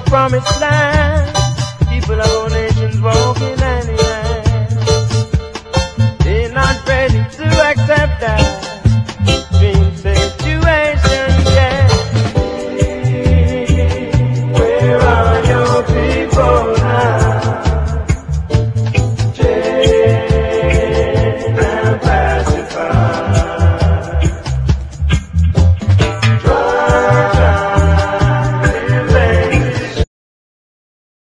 promised land. People of all nations walking hand in hand. They're not ready to accept that.